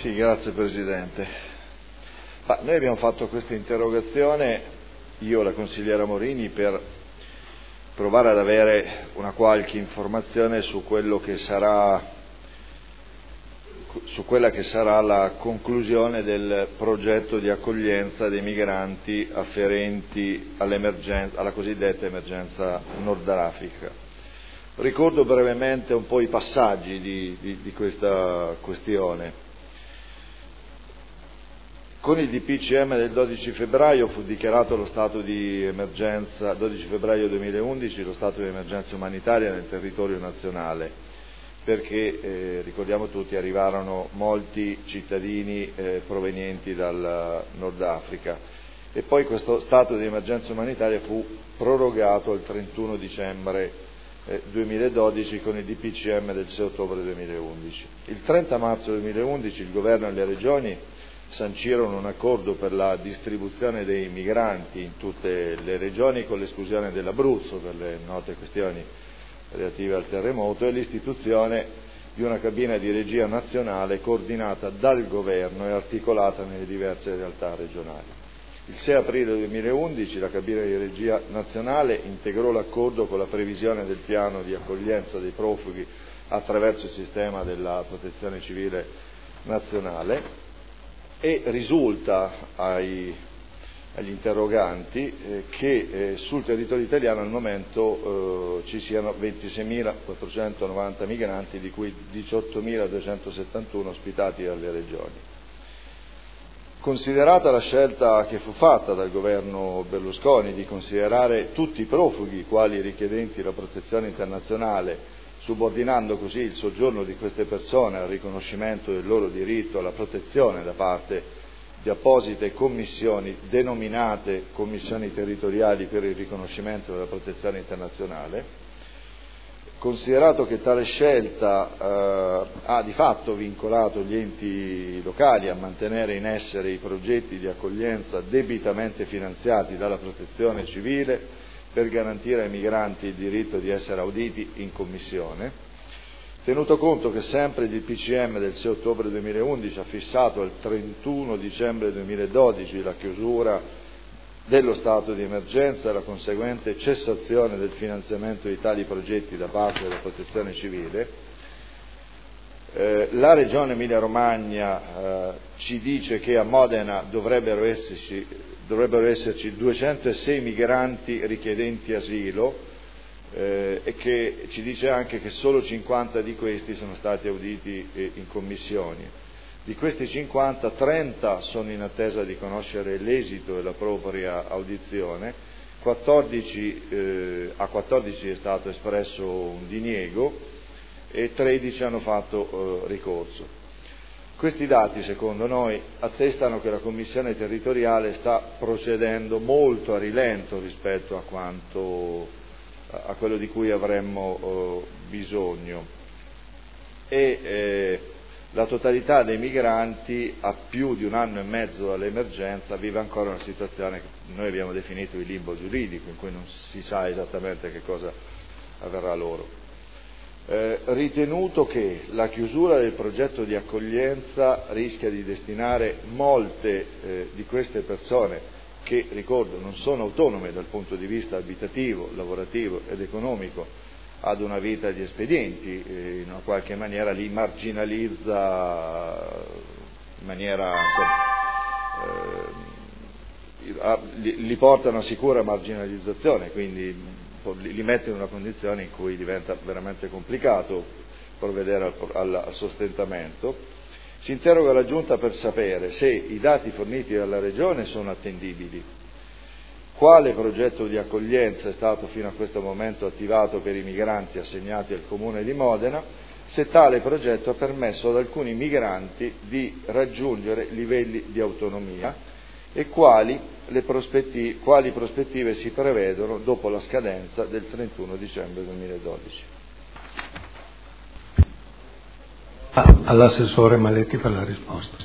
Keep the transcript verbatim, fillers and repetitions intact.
Sì, grazie Presidente. Ma noi abbiamo fatto questa interrogazione, io e la consigliera Morini, per provare ad avere una qualche informazione su quello che sarà, su quella che sarà la conclusione del progetto di accoglienza dei migranti afferenti all'emergenza, alla cosiddetta emergenza Nord Africa. Ricordo brevemente un po' i passaggi di, di, di questa questione. Con il D P C M del dodici febbraio fu dichiarato lo stato di emergenza, dodici febbraio duemilaundici, lo stato di emergenza umanitaria nel territorio nazionale, perché, eh, ricordiamo tutti, arrivarono molti cittadini eh, provenienti dal Nord Africa e poi questo stato di emergenza umanitaria fu prorogato al trentuno dicembre eh, duemiladodici con il D P C M del sei ottobre duemilaundici. Il trenta marzo duemilaundici il Governo e le Regioni sancirono un accordo per la distribuzione dei migranti in tutte le regioni, con l'esclusione dell'Abruzzo per le note questioni relative al terremoto, e l'istituzione di una cabina di regia nazionale coordinata dal Governo e articolata nelle diverse realtà regionali. Il sei aprile duemilaundici la cabina di regia nazionale integrò l'accordo con la previsione del piano di accoglienza dei profughi attraverso il sistema della protezione civile nazionale. E risulta ai, agli interroganti eh, che eh, sul territorio italiano al momento eh, ci siano ventiseimilaquattrocentonovanta migranti, di cui diciottomiladuecentosettantuno ospitati dalle regioni. Considerata la scelta che fu fatta dal governo Berlusconi di considerare tutti i profughi quali richiedenti la protezione internazionale, subordinando così il soggiorno di queste persone al riconoscimento del loro diritto alla protezione da parte di apposite commissioni denominate commissioni territoriali per il riconoscimento della protezione internazionale, considerato che tale scelta eh, ha di fatto vincolato gli enti locali a mantenere in essere i progetti di accoglienza debitamente finanziati dalla protezione civile per garantire ai migranti il diritto di essere auditi in commissione, tenuto conto che sempre il D P C M del sei ottobre duemilaundici ha fissato al trentuno dicembre duemiladodici la chiusura dello stato di emergenza e la conseguente cessazione del finanziamento di tali progetti da parte della protezione civile, eh, la Regione Emilia-Romagna eh, ci dice che a Modena dovrebbero esserci, dovrebbero esserci duecentosei migranti richiedenti asilo eh, e che ci dice anche che solo cinquanta di questi sono stati auditi eh, in commissioni. Di questi cinquanta, trenta sono in attesa di conoscere l'esito della propria audizione, quattordici, eh, a quattordici è stato espresso un diniego e tredici hanno fatto eh, ricorso. Questi dati, secondo noi, attestano che la Commissione territoriale sta procedendo molto a rilento rispetto a quanto, a quello di cui avremmo eh, bisogno, e eh, la totalità dei migranti a più di un anno e mezzo dall'emergenza vive ancora una situazione che noi abbiamo definito il limbo giuridico, in cui non si sa esattamente che cosa avverrà loro. Eh, ritenuto che la chiusura del progetto di accoglienza rischia di destinare molte eh, di queste persone, che ricordo non sono autonome dal punto di vista abitativo, lavorativo ed economico, ad una vita di espedienti, eh, in una qualche maniera li marginalizza in maniera insomma, eh, li, li porta a una sicura marginalizzazione, quindi li mette in una condizione in cui diventa veramente complicato provvedere al, al, al sostentamento. Si interroga la Giunta per sapere se i dati forniti dalla Regione sono attendibili, quale progetto di accoglienza è stato fino a questo momento attivato per i migranti assegnati al Comune di Modena, se tale progetto ha permesso ad alcuni migranti di raggiungere livelli di autonomia e quali, le prospettive, quali prospettive si prevedono dopo la scadenza del trentuno dicembre duemiladodici. All'assessore Maletti per la risposta.